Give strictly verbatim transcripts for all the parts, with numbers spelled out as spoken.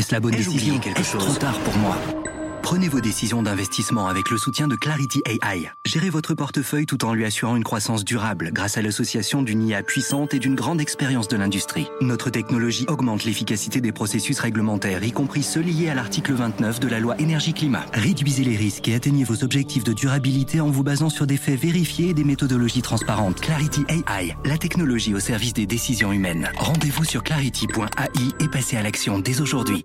Est-ce la bonne Ai-je décision? oublié quelque Est-ce chose? trop tard pour moi? Prenez vos décisions d'investissement avec le soutien de Clarity A I. Gérez votre portefeuille tout en lui assurant une croissance durable grâce à l'association d'une I A puissante et d'une grande expérience de l'industrie. Notre technologie augmente l'efficacité des processus réglementaires, y compris ceux liés à l'article vingt-neuf de la loi énergie-climat. Réduisez les risques et atteignez vos objectifs de durabilité en vous basant sur des faits vérifiés et des méthodologies transparentes. Clarity A I, la technologie au service des décisions humaines. Rendez-vous sur clarity point A I et passez à l'action dès aujourd'hui.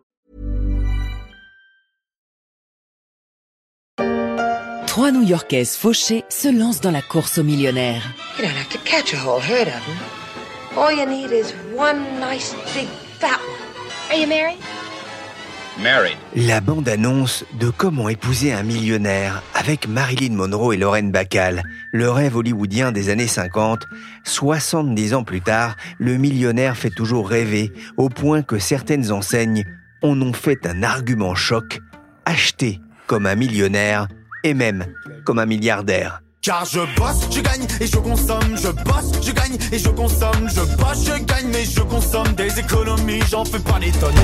Trois New-Yorkaises fauchées se lancent dans la course aux millionnaires. You don't have to catch a whole herd of them. All you need is one nice big fat one. Are you married? Married. La bande-annonce de Comment épouser un millionnaire avec Marilyn Monroe et Lauren Bacall. Le rêve hollywoodien des années cinquante. soixante-dix ans plus tard, le millionnaire fait toujours rêver, au point que certaines enseignes en ont fait un argument choc. Acheter comme un millionnaire et même comme un milliardaire. Car je bosse, je gagne et je consomme, je bosse, je gagne et je consomme, je bosse, je gagne mais je consomme des économies, j'en fais pas des tonnes.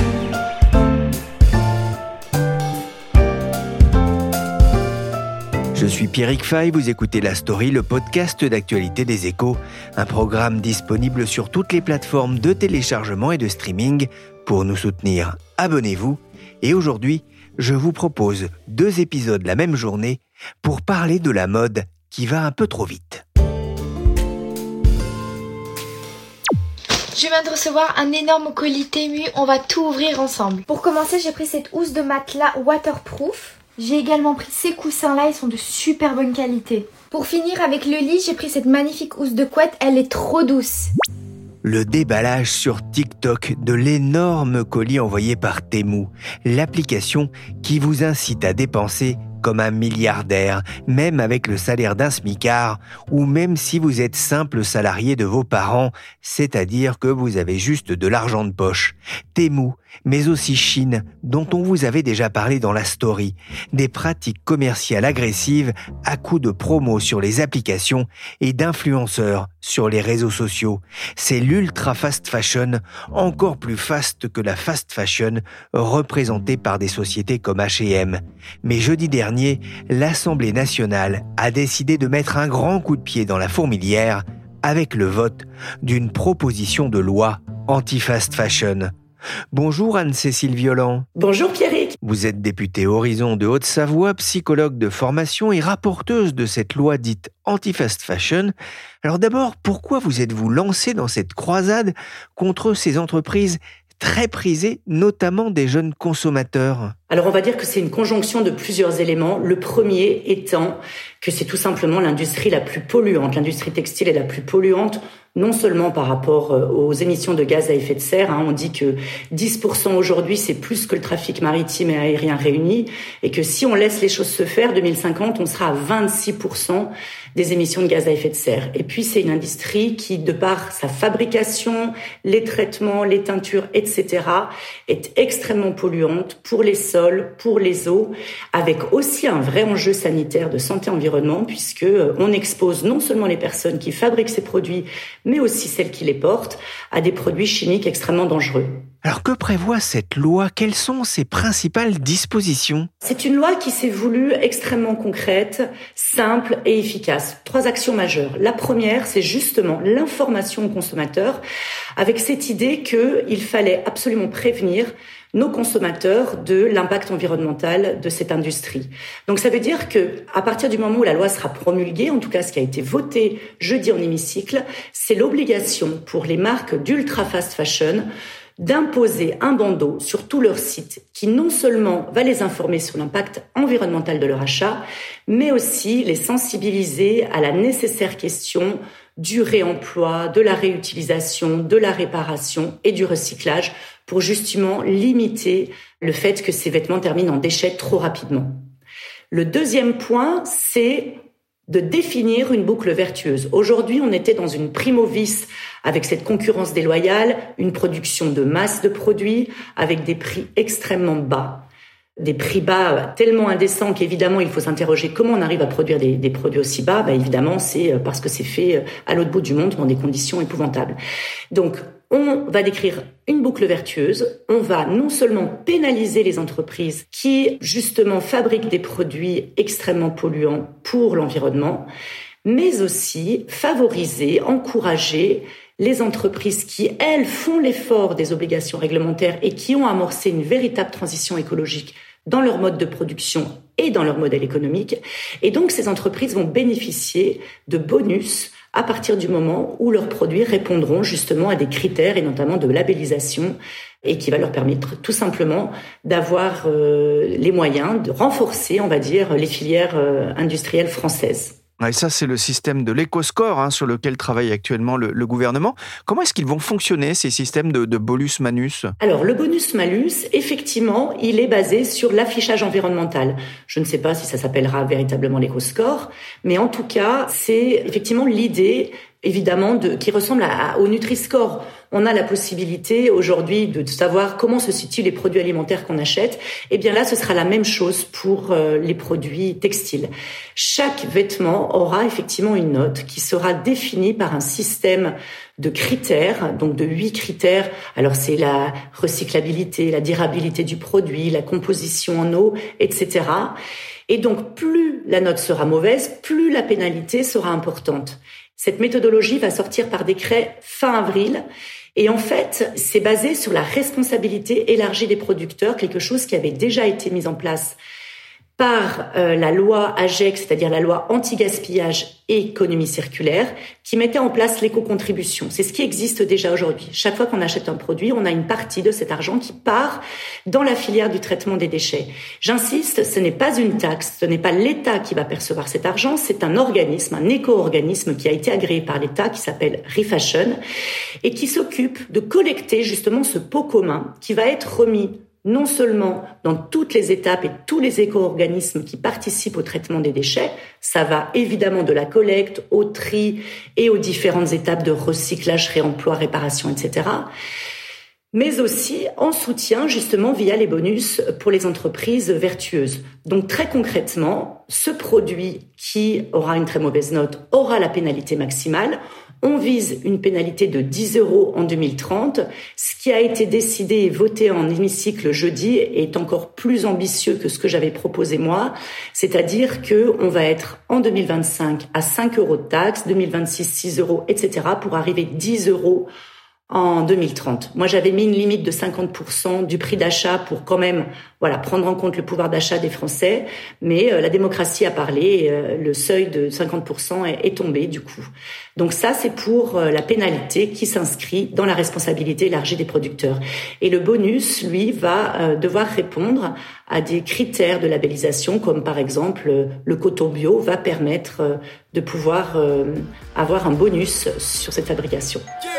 Je suis Pierrick Fay, vous écoutez La Story, le podcast d'actualité des Échos, un programme disponible sur toutes les plateformes de téléchargement et de streaming. Pour nous soutenir, abonnez-vous. Et aujourd'hui, je vous propose deux épisodes la même journée pour parler de la mode qui va un peu trop vite. Je viens de recevoir un énorme colis Temu, on va tout ouvrir ensemble. Pour commencer, j'ai pris cette housse de matelas waterproof. J'ai également pris ces coussins-là, ils sont de super bonne qualité. Pour finir avec le lit, j'ai pris cette magnifique housse de couette, elle est trop douce. Le déballage sur TikTok de l'énorme colis envoyé par Temu, l'application qui vous incite à dépenser comme un milliardaire, même avec le salaire d'un smicard, ou même si vous êtes simple salarié de vos parents, c'est-à-dire que vous avez juste de l'argent de poche. Temu, mais aussi Chine, dont on vous avait déjà parlé dans la story. Des pratiques commerciales agressives à coups de promos sur les applications et d'influenceurs sur les réseaux sociaux. C'est l'ultra fast fashion, encore plus fast que la fast fashion, représentée par des sociétés comme H et M. Mais jeudi dernier, l'Assemblée nationale a décidé de mettre un grand coup de pied dans la fourmilière avec le vote d'une proposition de loi anti-fast fashion. Bonjour Anne-Cécile Violent. Bonjour Pierrick. Vous êtes députée Horizon de Haute-Savoie, psychologue de formation et rapporteuse de cette loi dite anti-fast fashion. Alors d'abord, pourquoi vous êtes-vous lancée dans cette croisade contre ces entreprises très prisées, notamment des jeunes consommateurs? Alors on va dire que c'est une conjonction de plusieurs éléments. Le premier étant que c'est tout simplement l'industrie la plus polluante. L'industrie textile est la plus polluante, non seulement par rapport aux émissions de gaz à effet de serre. Hein, on dit que dix pour cent aujourd'hui, c'est plus que le trafic maritime et aérien réunis. Et que si on laisse les choses se faire, deux mille cinquante, on sera à vingt-six pour cent des émissions de gaz à effet de serre. Et puis c'est une industrie qui, de par sa fabrication, les traitements, les teintures, et cetera, est extrêmement polluante pour les sols, pour les eaux, avec aussi un vrai enjeu sanitaire de santé-environnement, puisque on expose non seulement les personnes qui fabriquent ces produits, mais aussi celles qui les portent, à des produits chimiques extrêmement dangereux. Alors que prévoit cette loi? Quelles sont ses principales dispositions? C'est une loi qui s'est voulue extrêmement concrète, simple et efficace. Trois actions majeures. La première, c'est justement l'information aux consommateurs, avec cette idée qu'il fallait absolument prévenir nos consommateurs de l'impact environnemental de cette industrie. Donc ça veut dire que à partir du moment où la loi sera promulguée, en tout cas ce qui a été voté jeudi en hémicycle, c'est l'obligation pour les marques d'ultra fast fashion d'imposer un bandeau sur tout leur site qui non seulement va les informer sur l'impact environnemental de leur achat, mais aussi les sensibiliser à la nécessaire question du réemploi, de la réutilisation, de la réparation et du recyclage pour justement limiter le fait que ces vêtements terminent en déchets trop rapidement. Le deuxième point, c'est de définir une boucle vertueuse. Aujourd'hui, on était dans une primo-vis avec cette concurrence déloyale, une production de masse de produits avec des prix extrêmement bas. Des prix bas tellement indécents qu'évidemment, il faut s'interroger comment on arrive à produire des, des produits aussi bas. Bah, évidemment, c'est parce que c'est fait à l'autre bout du monde dans des conditions épouvantables. Donc, On va décrire une boucle vertueuse. On va non seulement pénaliser les entreprises qui, justement, fabriquent des produits extrêmement polluants pour l'environnement, mais aussi favoriser, encourager les entreprises qui, elles, font l'effort des obligations réglementaires et qui ont amorcé une véritable transition écologique dans leur mode de production et dans leur modèle économique. Et donc, ces entreprises vont bénéficier de bonus à partir du moment où leurs produits répondront justement à des critères et notamment de labellisation et qui va leur permettre tout simplement d'avoir euh, les moyens de renforcer, on va dire, les filières euh, industrielles françaises. Et ça, c'est le système de l'éco-score hein, sur lequel travaille actuellement le, le gouvernement. Comment est-ce qu'ils vont fonctionner, ces systèmes de, de bonus-malus ? Alors, le bonus-malus, effectivement, il est basé sur l'affichage environnemental. Je ne sais pas si ça s'appellera véritablement l'éco-score, mais en tout cas, c'est effectivement l'idée, évidemment, de, qui ressemble à, au Nutri-Score. On a la possibilité aujourd'hui de savoir comment se situent les produits alimentaires qu'on achète. Eh bien là, ce sera la même chose pour euh, les produits textiles. Chaque vêtement aura effectivement une note qui sera définie par un système de critères, donc de huit critères. Alors c'est la recyclabilité, la durabilité du produit, la composition en eau, et cetera. Et donc plus la note sera mauvaise, plus la pénalité sera importante. Cette méthodologie va sortir par décret fin avril. Et en fait, c'est basé sur la responsabilité élargie des producteurs, quelque chose qui avait déjà été mis en place par euh, la loi A G E C, c'est-à-dire la loi anti-gaspillage et économie circulaire, qui mettait en place l'éco-contribution. C'est ce qui existe déjà aujourd'hui. Chaque fois qu'on achète un produit, on a une partie de cet argent qui part dans la filière du traitement des déchets. J'insiste, ce n'est pas une taxe, ce n'est pas l'État qui va percevoir cet argent, c'est un organisme, un éco-organisme qui a été agréé par l'État, qui s'appelle Refashion, et qui s'occupe de collecter justement ce pot commun qui va être remis non seulement dans toutes les étapes et tous les éco-organismes qui participent au traitement des déchets, ça va évidemment de la collecte au tri et aux différentes étapes de recyclage, réemploi, réparation, et cetera, mais aussi en soutien justement via les bonus pour les entreprises vertueuses. Donc très concrètement, ce produit qui aura une très mauvaise note aura la pénalité maximale. On vise une pénalité de dix euros en deux mille trente. Ce qui a été décidé et voté en hémicycle jeudi est encore plus ambitieux que ce que j'avais proposé moi. C'est-à-dire que on va être en deux mille vingt-cinq à cinq euros de taxe, deux mille vingt-six six euros, et cetera pour arriver dix euros en deux mille trente. Moi, j'avais mis une limite de cinquante pour cent du prix d'achat pour quand même, voilà, prendre en compte le pouvoir d'achat des Français. Mais euh, la démocratie a parlé, et, euh, le seuil de cinquante pour cent est, est tombé du coup. Donc ça, c'est pour euh, la pénalité qui s'inscrit dans la responsabilité élargie des producteurs. Et le bonus, lui, va euh, devoir répondre à des critères de labellisation, comme par exemple euh, le coton bio va permettre euh, de pouvoir euh, avoir un bonus sur cette fabrication.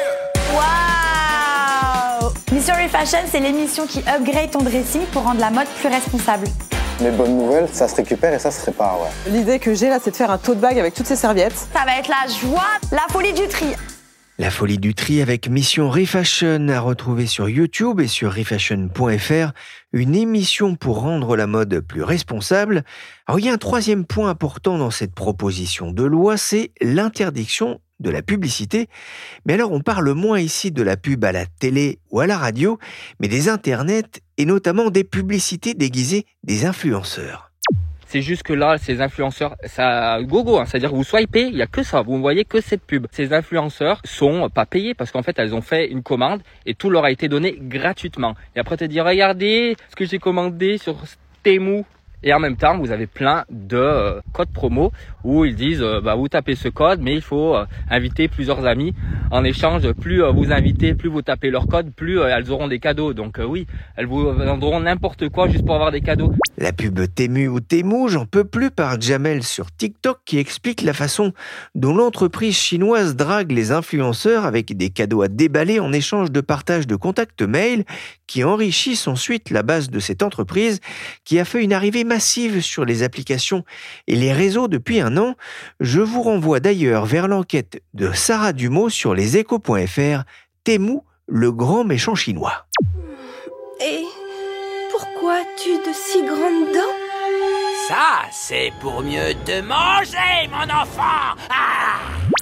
Waouh! Mission Refashion, c'est l'émission qui upgrade ton dressing pour rendre la mode plus responsable. Les bonnes nouvelles, ça se récupère et ça se répare, ouais. L'idée que j'ai là, c'est de faire un tote bag avec toutes ces serviettes. Ça va être la joie, la folie du tri. La folie du tri avec Mission Refashion à retrouver sur YouTube et sur refashion point f r, une émission pour rendre la mode plus responsable. Alors il y a un troisième point important dans cette proposition de loi, c'est l'interdiction de la publicité. Mais alors on parle moins ici de la pub à la télé ou à la radio, mais des internets et notamment des publicités déguisées des influenceurs. C'est juste que là, ces influenceurs, ça gogo, hein, c'est-à-dire que vous swipez, il y a que ça, vous ne voyez que cette pub. Ces influenceurs sont pas payés parce qu'en fait, elles ont fait une commande et tout leur a été donné gratuitement. Et après, te dire, regardez ce que j'ai commandé sur Temu. Et en même temps, vous avez plein de euh, codes promo où ils disent, euh, bah, vous tapez ce code, mais il faut euh, inviter plusieurs amis. En échange, plus euh, vous invitez, plus vous tapez leur code, plus euh, elles auront des cadeaux. Donc euh, oui, elles vous vendront n'importe quoi juste pour avoir des cadeaux. La pub Temu ou Temu, j'en peux plus par Jamel sur TikTok qui explique la façon dont l'entreprise chinoise drague les influenceurs avec des cadeaux à déballer en échange de partage de contacts mail qui enrichissent ensuite la base de cette entreprise qui a fait une arrivée massive sur les applications et les réseaux depuis un an. Je vous renvoie d'ailleurs vers l'enquête de Sarah Dumont sur leséchos point f r, Temu, le grand méchant chinois. Et pourquoi as-tu de si grandes dents? Ça, c'est pour mieux te manger, mon enfant. Ah!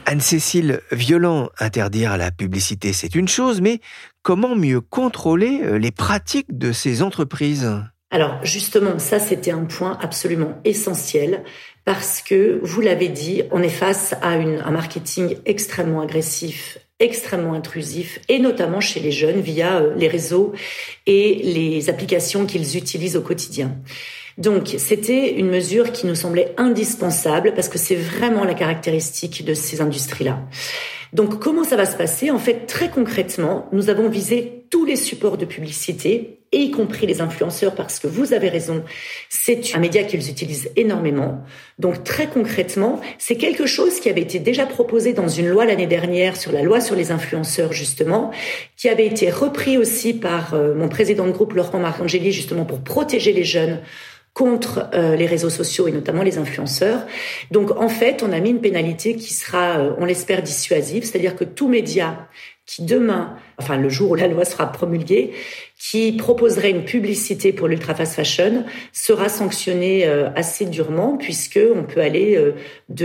Anne-Cécile Violent, interdire la publicité, c'est une chose, mais comment mieux contrôler les pratiques de ces entreprises ? Alors justement, ça c'était un point absolument essentiel parce que, vous l'avez dit, on est face à une, un marketing extrêmement agressif, extrêmement intrusif, et notamment chez les jeunes via les réseaux et les applications qu'ils utilisent au quotidien. Donc, c'était une mesure qui nous semblait indispensable parce que c'est vraiment la caractéristique de ces industries-là. Donc, comment ça va se passer ? En fait, très concrètement, nous avons visé tous les supports de publicité, et y compris les influenceurs, parce que vous avez raison, c'est un média qu'ils utilisent énormément. Donc, très concrètement, c'est quelque chose qui avait été déjà proposé dans une loi l'année dernière, sur la loi sur les influenceurs, justement, qui avait été repris aussi par euh, mon président de groupe, Laurent Marcangeli, justement, pour protéger les jeunes contre euh, les réseaux sociaux et notamment les influenceurs. Donc, en fait, on a mis une pénalité qui sera, euh, on l'espère, dissuasive, c'est-à-dire que tout média qui demain, enfin le jour où la loi sera promulguée, qui proposerait une publicité pour l'ultra fast fashion sera sanctionné euh, assez durement, puisque on peut aller euh,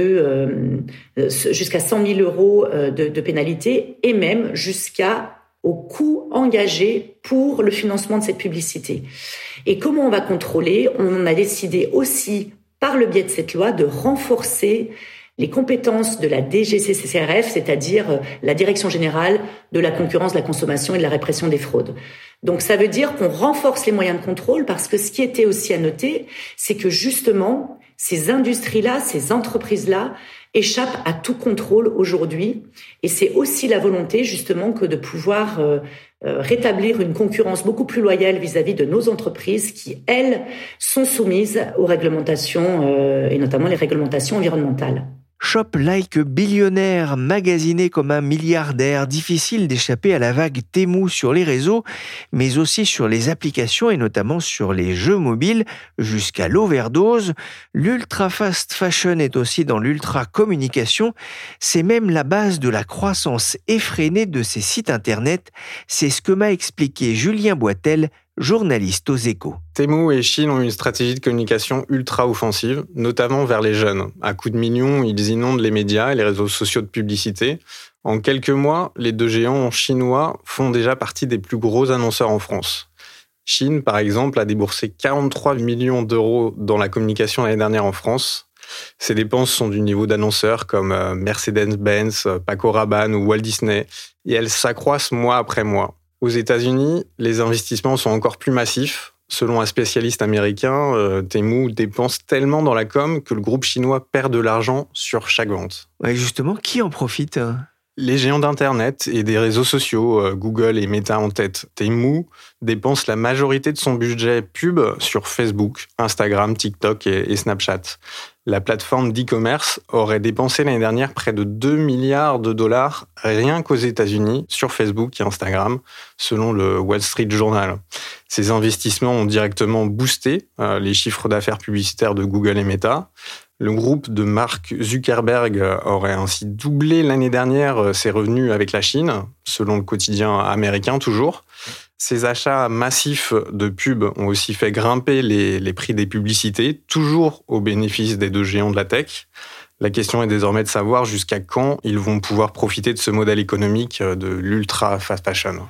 de euh, jusqu'à cent mille euros euh, de, de pénalité et même jusqu'à au coût engagé pour le financement de cette publicité. Et comment on va contrôler ? On a décidé aussi, par le biais de cette loi, de renforcer les compétences de la D G C C R F, c'est-à-dire la Direction générale de la concurrence, de la consommation et de la répression des fraudes. Donc ça veut dire qu'on renforce les moyens de contrôle, parce que ce qui était aussi à noter, c'est que justement, ces industries-là, ces entreprises-là, échappent à tout contrôle aujourd'hui. Et c'est aussi la volonté, justement, que de pouvoir euh, euh, rétablir une concurrence beaucoup plus loyale vis-à-vis de nos entreprises qui, elles, sont soumises aux réglementations, euh, et notamment les réglementations environnementales. Shop like billionnaire, magasiné comme un milliardaire, difficile d'échapper à la vague Temu sur les réseaux, mais aussi sur les applications et notamment sur les jeux mobiles, jusqu'à l'overdose. L'ultra fast fashion est aussi dans l'ultra communication. C'est même la base de la croissance effrénée de ces sites internet. C'est ce que m'a expliqué Julien Boitel, journaliste aux Échos. Temu et Shein ont une stratégie de communication ultra offensive, notamment vers les jeunes. À coups de millions, ils inondent les médias et les réseaux sociaux de publicité. En quelques mois, les deux géants chinois font déjà partie des plus gros annonceurs en France. Shein, par exemple, a déboursé quarante-trois millions d'euros dans la communication l'année dernière en France. Ces dépenses sont du niveau d'annonceurs comme Mercedes-Benz, Paco Rabanne ou Walt Disney, et elles s'accroissent mois après mois. Aux États-Unis, les investissements sont encore plus massifs. Selon un spécialiste américain, euh, Temu dépense tellement dans la com que le groupe chinois perd de l'argent sur chaque vente. Ouais, justement, qui en profite ? Les géants d'Internet et des réseaux sociaux, euh, Google et Meta en tête. Temu dépense la majorité de son budget pub sur Facebook, Instagram, TikTok et, et Snapchat. La plateforme d'e-commerce aurait dépensé l'année dernière près de deux milliards de dollars rien qu'aux États-Unis sur Facebook et Instagram, selon le Wall Street Journal. Ces investissements ont directement boosté euh, les chiffres d'affaires publicitaires de Google et Meta. Le groupe de Mark Zuckerberg aurait ainsi doublé l'année dernière ses revenus avec la Chine, selon le quotidien américain toujours. Ces achats massifs de pubs ont aussi fait grimper les, les prix des publicités, toujours au bénéfice des deux géants de la tech. La question est désormais de savoir jusqu'à quand ils vont pouvoir profiter de ce modèle économique de l'ultra fast fashion.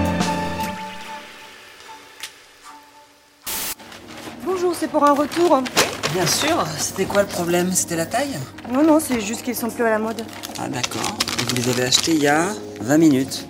Bonjour, c'est pour un retour. Bien sûr, c'était quoi le problème ? C'était la taille ? Non, non, c'est juste qu'ils sont plus à la mode. Ah d'accord, et vous les avez achetés il y a vingt minutes.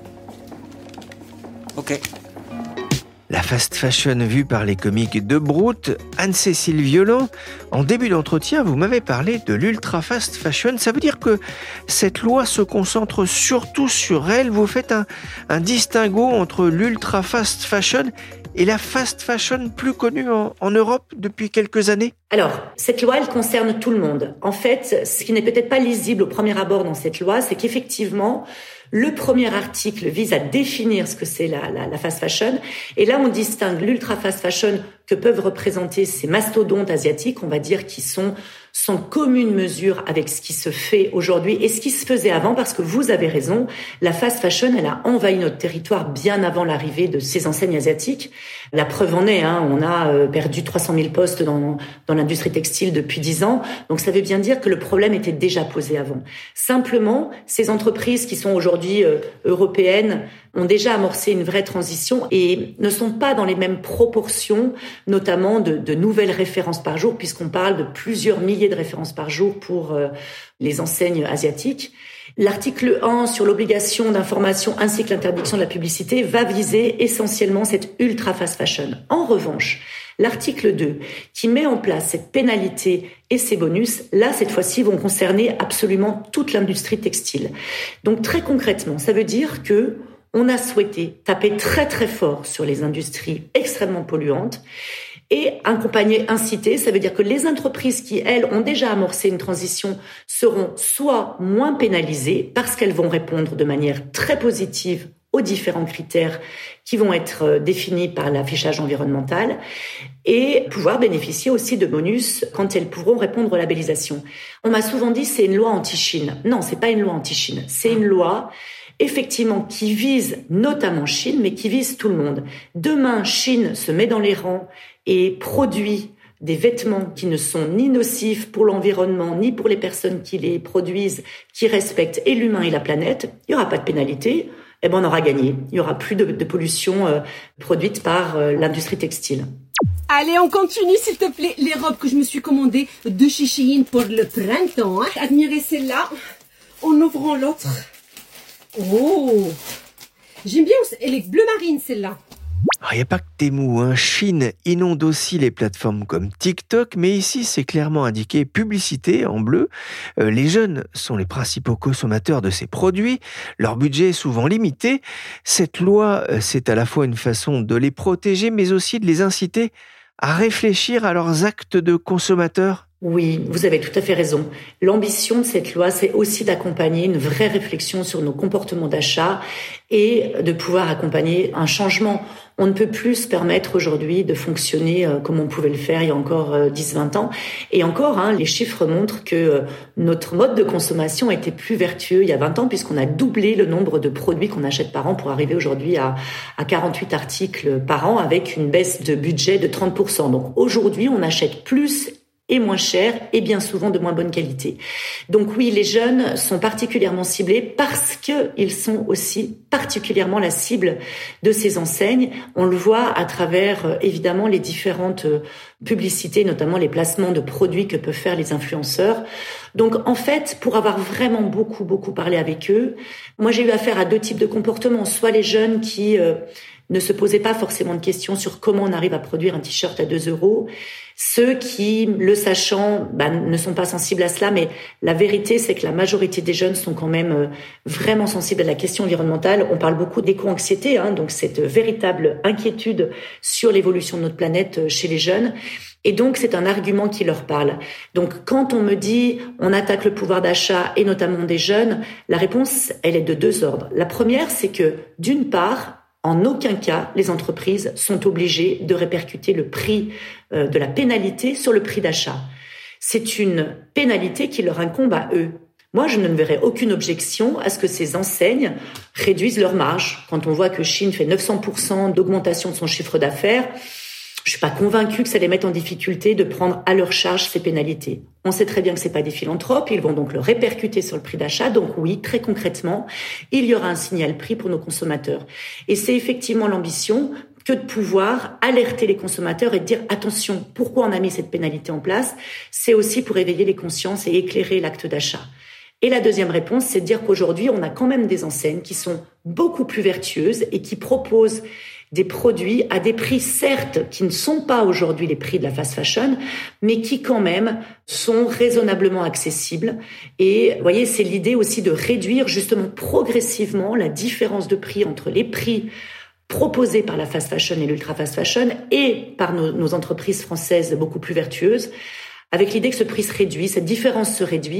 Ok. La fast fashion vue par les comiques de Brut, Anne-Cécile Violent. En début d'entretien, vous m'avez parlé de l'ultra fast fashion. Ça veut dire que cette loi se concentre surtout sur elle. Vous faites un, un distinguo entre l'ultra fast fashion et la fast fashion plus connue en, en Europe depuis quelques années ? Alors, cette loi, elle concerne tout le monde. En fait, ce qui n'est peut-être pas lisible au premier abord dans cette loi, c'est qu'effectivement, le premier article vise à définir ce que c'est la, la, la fast fashion. Et là, on distingue l'ultra fast fashion que peuvent représenter ces mastodontes asiatiques, on va dire, qui sont sans commune mesure avec ce qui se fait aujourd'hui et ce qui se faisait avant, parce que vous avez raison, la fast fashion, elle a envahi notre territoire bien avant l'arrivée de ces enseignes asiatiques. La preuve en est, hein, on a perdu trois cent mille postes dans, dans l'industrie textile depuis dix ans, donc ça veut bien dire que le problème était déjà posé avant. Simplement, ces entreprises qui sont aujourd'hui euh, européennes ont déjà amorcé une vraie transition et ne sont pas dans les mêmes proportions, notamment de, de nouvelles références par jour, puisqu'on parle de plusieurs milliers de références par jour pour euh, les enseignes asiatiques. L'article un sur l'obligation d'information ainsi que l'interdiction de la publicité va viser essentiellement cette ultra fast fashion. En revanche, l'article deux, qui met en place cette pénalité et ces bonus, là, cette fois-ci, vont concerner absolument toute l'industrie textile. Donc, très concrètement, ça veut dire que on a souhaité taper très très fort sur les industries extrêmement polluantes et accompagner, inciter. Ça veut dire que les entreprises qui, elles, ont déjà amorcé une transition seront soit moins pénalisées parce qu'elles vont répondre de manière très positive aux différents critères qui vont être définis par l'affichage environnemental et pouvoir bénéficier aussi de bonus quand elles pourront répondre aux labellisations. On m'a souvent dit c'est une loi anti-Chine. Non, c'est pas une loi anti-Chine. C'est une loi effectivement qui vise notamment Chine, mais qui vise tout le monde. Demain, Chine se met dans les rangs et produit des vêtements qui ne sont ni nocifs pour l'environnement, ni pour les personnes qui les produisent, qui respectent et l'humain et la planète, il n'y aura pas de pénalité, et ben on aura gagné. Il n'y aura plus de, de pollution euh, produite par euh, l'industrie textile. Allez, on continue, s'il te plaît. Les robes que je me suis commandées de chez Shein pour le printemps. Hein. Admirez celle-là en ouvrant l'autre. Oh, j'aime bien, elle est bleu marine celle-là. Il n'y a pas que Temu, hein. Chine inonde aussi les plateformes comme TikTok, mais ici c'est clairement indiqué publicité en bleu. Euh, les jeunes sont les principaux consommateurs de ces produits, leur budget est souvent limité. Cette loi, c'est à la fois une façon de les protéger, mais aussi de les inciter à réfléchir à leurs actes de consommateurs. Oui, vous avez tout à fait raison. L'ambition de cette loi, c'est aussi d'accompagner une vraie réflexion sur nos comportements d'achat et de pouvoir accompagner un changement. On ne peut plus se permettre aujourd'hui de fonctionner comme on pouvait le faire il y a encore dix vingt ans. Et encore, hein, les chiffres montrent que notre mode de consommation était plus vertueux il y a vingt ans puisqu'on a doublé le nombre de produits qu'on achète par an pour arriver aujourd'hui à, à quarante-huit articles par an avec une baisse de budget de trente pour cent. Donc aujourd'hui, on achète plus et moins cher et bien souvent de moins bonne qualité. Donc oui, les jeunes sont particulièrement ciblés parce qu'ils sont aussi particulièrement la cible de ces enseignes. On le voit à travers évidemment les différentes publicités, notamment les placements de produits que peuvent faire les influenceurs. Donc en fait, pour avoir vraiment beaucoup, beaucoup parlé avec eux, moi j'ai eu affaire à deux types de comportements. Soit les jeunes qui euh, ne se posaient pas forcément de questions sur comment on arrive à produire un t-shirt à deux euros. Ceux qui, le sachant, bah, ne sont pas sensibles à cela, mais la vérité, c'est que la majorité des jeunes sont quand même euh, vraiment sensibles à la question environnementale. On parle beaucoup d'éco-anxiété, hein, donc cette véritable inquiétude sur l'évolution de notre planète chez les jeunes. Et donc, c'est un argument qui leur parle. Donc, quand on me dit on attaque le pouvoir d'achat et notamment des jeunes, la réponse, elle est de deux ordres. La première, c'est que, d'une part, en aucun cas, les entreprises sont obligées de répercuter le prix euh, de la pénalité sur le prix d'achat. C'est une pénalité qui leur incombe à eux. Moi, je ne verrai aucune objection à ce que ces enseignes réduisent leur marge. Quand on voit que Chine fait neuf cents pour cent d'augmentation de son chiffre d'affaires, je suis pas convaincue que ça les mette en difficulté de prendre à leur charge ces pénalités. On sait très bien que c'est pas des philanthropes, ils vont donc le répercuter sur le prix d'achat. Donc oui, très concrètement, il y aura un signal prix pour nos consommateurs. Et c'est effectivement l'ambition que de pouvoir alerter les consommateurs et de dire attention, pourquoi on a mis cette pénalité en place? C'est aussi pour éveiller les consciences et éclairer l'acte d'achat. Et la deuxième réponse, c'est de dire qu'aujourd'hui, on a quand même des enseignes qui sont beaucoup plus vertueuses et qui proposent des produits à des prix, certes, qui ne sont pas aujourd'hui les prix de la fast fashion, mais qui quand même sont raisonnablement accessibles. Et vous voyez, c'est l'idée aussi de réduire justement progressivement la différence de prix entre les prix proposés par la fast fashion et l'ultra fast fashion et par nos, nos entreprises françaises beaucoup plus vertueuses, avec l'idée que ce prix se réduise, cette différence se réduise,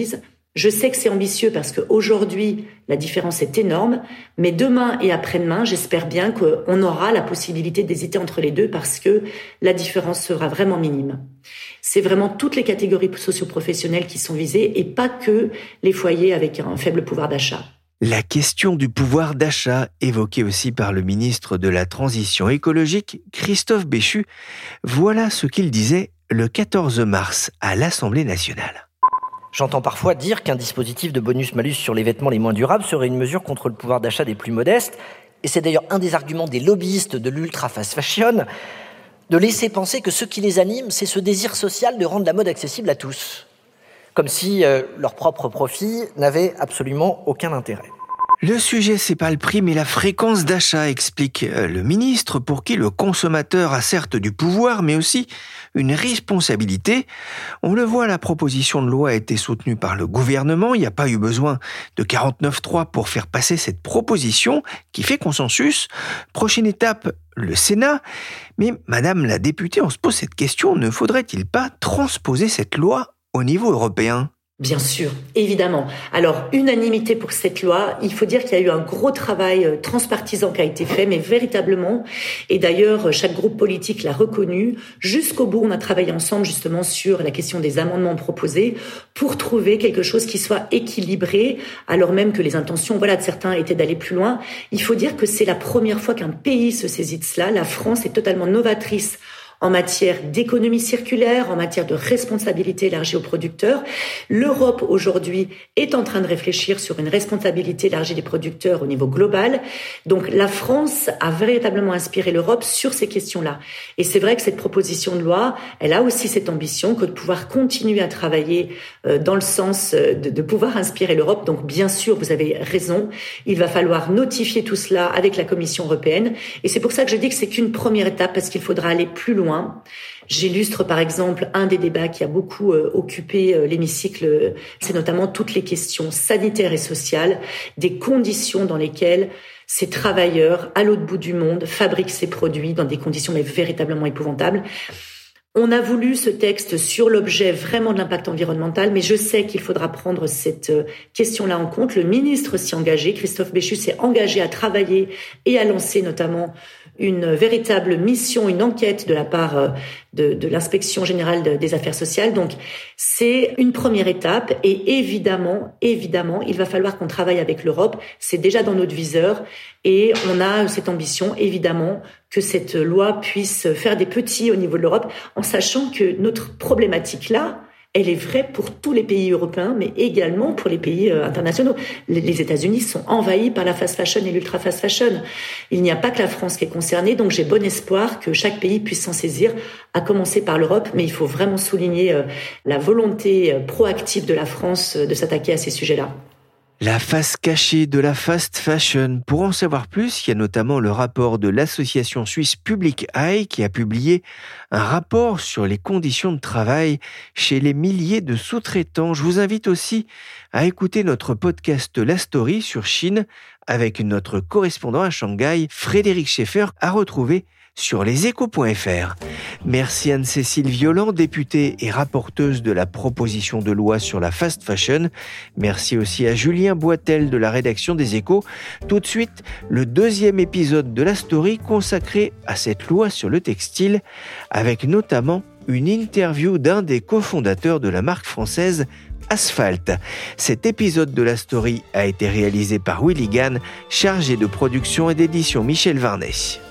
Je sais que c'est ambitieux parce qu'aujourd'hui, la différence est énorme, mais demain et après-demain, j'espère bien qu'on aura la possibilité d'hésiter entre les deux parce que la différence sera vraiment minime. C'est vraiment toutes les catégories socio-professionnelles qui sont visées et pas que les foyers avec un faible pouvoir d'achat. La question du pouvoir d'achat, évoquée aussi par le ministre de la Transition écologique, Christophe Béchu, voilà ce qu'il disait le quatorze mars à l'Assemblée nationale. J'entends parfois dire qu'un dispositif de bonus-malus sur les vêtements les moins durables serait une mesure contre le pouvoir d'achat des plus modestes. Et c'est d'ailleurs un des arguments des lobbyistes de l'ultra-fast fashion, de laisser penser que ce qui les anime, c'est ce désir social de rendre la mode accessible à tous. Comme si euh, leur propre profit n'avait absolument aucun intérêt. Le sujet, c'est pas le prix, mais la fréquence d'achat, explique le ministre, pour qui le consommateur a certes du pouvoir, mais aussi une responsabilité. On le voit, la proposition de loi a été soutenue par le gouvernement. Il n'y a pas eu besoin de quarante-neuf trois pour faire passer cette proposition qui fait consensus. Prochaine étape, le Sénat. Mais madame la députée, on se pose cette question, ne faudrait-il pas transposer cette loi au niveau européen ? Bien sûr, évidemment. Alors, unanimité pour cette loi. Il faut dire qu'il y a eu un gros travail transpartisan qui a été fait, mais véritablement. Et d'ailleurs, chaque groupe politique l'a reconnu. Jusqu'au bout, on a travaillé ensemble justement sur la question des amendements proposés pour trouver quelque chose qui soit équilibré, alors même que les intentions, voilà, de certains étaient d'aller plus loin. Il faut dire que c'est la première fois qu'un pays se saisit de cela. La France est totalement novatrice en matière d'économie circulaire, en matière de responsabilité élargie aux producteurs. L'Europe, aujourd'hui, est en train de réfléchir sur une responsabilité élargie des producteurs au niveau global. Donc, la France a véritablement inspiré l'Europe sur ces questions-là. Et c'est vrai que cette proposition de loi, elle a aussi cette ambition que de pouvoir continuer à travailler dans le sens de, de pouvoir inspirer l'Europe. Donc, bien sûr, vous avez raison, il va falloir notifier tout cela avec la Commission européenne. Et c'est pour ça que je dis que c'est qu'une première étape, parce qu'il faudra aller plus loin. J'illustre par exemple un des débats qui a beaucoup euh, occupé euh, l'hémicycle, c'est notamment toutes les questions sanitaires et sociales, des conditions dans lesquelles ces travailleurs à l'autre bout du monde fabriquent ces produits dans des conditions mais véritablement épouvantables. On a voulu ce texte sur l'objet vraiment de l'impact environnemental, mais je sais qu'il faudra prendre cette question-là en compte. Le ministre s'y est engagé, Christophe Béchu s'est engagé à travailler et à lancer notamment une véritable mission, une enquête de la part de, de l'inspection générale des affaires sociales. Donc, c'est une première étape et évidemment, évidemment, il va falloir qu'on travaille avec l'Europe. C'est déjà dans notre viseur et on a cette ambition, évidemment, que cette loi puisse faire des petits au niveau de l'Europe, en sachant que notre problématique là, elle est vraie pour tous les pays européens, mais également pour les pays internationaux. Les États-Unis sont envahis par la fast fashion et l'ultra fast fashion. Il n'y a pas que la France qui est concernée, donc j'ai bon espoir que chaque pays puisse s'en saisir, à commencer par l'Europe, mais il faut vraiment souligner la volonté proactive de la France de s'attaquer à ces sujets-là. La face cachée de la fast fashion. Pour en savoir plus, il y a notamment le rapport de l'association suisse Public Eye qui a publié un rapport sur les conditions de travail chez les milliers de sous-traitants. Je vous invite aussi à écouter notre podcast La Story sur Chine avec notre correspondant à Shanghai, Frédéric Schaeffer, à retrouver sur leséchos point f r. Merci Anne-Cécile Violent, députée et rapporteuse de la proposition de loi sur la fast fashion. Merci aussi à Julien Boitel de la rédaction des Échos. Tout de suite, le deuxième épisode de la story consacré à cette loi sur le textile, avec notamment une interview d'un des cofondateurs de la marque française Asphalt. Cet épisode de la story a été réalisé par Willy Gann, chargé de production et d'édition Michel Varnet.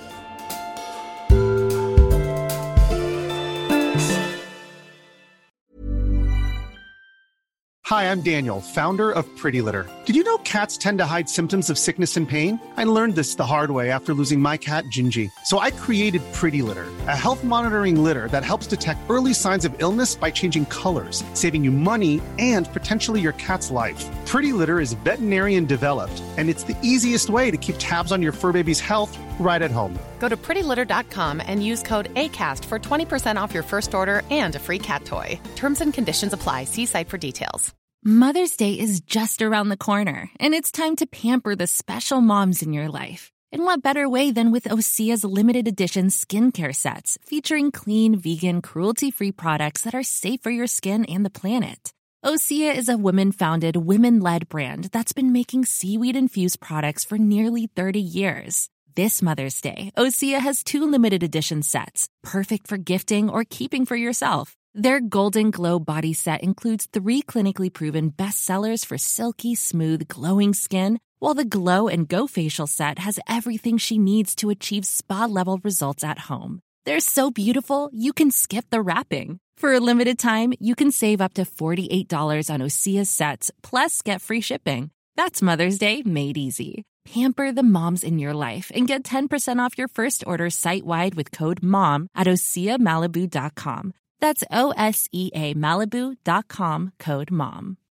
Hi, I'm Daniel, founder of Pretty Litter. Did you know cats tend to hide symptoms of sickness and pain? I learned this the hard way after losing my cat, Gingy. So I created Pretty Litter, a health monitoring litter that helps detect early signs of illness by changing colors, saving you money and potentially your cat's life. Pretty Litter is veterinarian developed, and it's the easiest way to keep tabs on your fur baby's health right at home. Go to pretty litter dot com and use code ACAST for twenty percent off your first order and a free cat toy. Terms and conditions apply. See site for details. Mother's Day is just around the corner, and it's time to pamper the special moms in your life. And what better way than with Osea's limited edition skincare sets featuring clean, vegan, cruelty-free products that are safe for your skin and the planet. Osea is a women-founded, women-led brand that's been making seaweed-infused products for nearly thirty years. This Mother's Day, Osea has two limited edition sets, perfect for gifting or keeping for yourself. Their Golden Glow body set includes three clinically proven bestsellers for silky, smooth, glowing skin, while the Glow and Go facial set has everything she needs to achieve spa-level results at home. They're so beautiful, you can skip the wrapping. For a limited time, you can save up to forty-eight dollars on Osea's sets, plus get free shipping. That's Mother's Day made easy. Pamper the moms in your life and get ten percent off your first order site-wide with code MOM at osea malibu dot com. That's O S E A Malibu dot com, code MOM.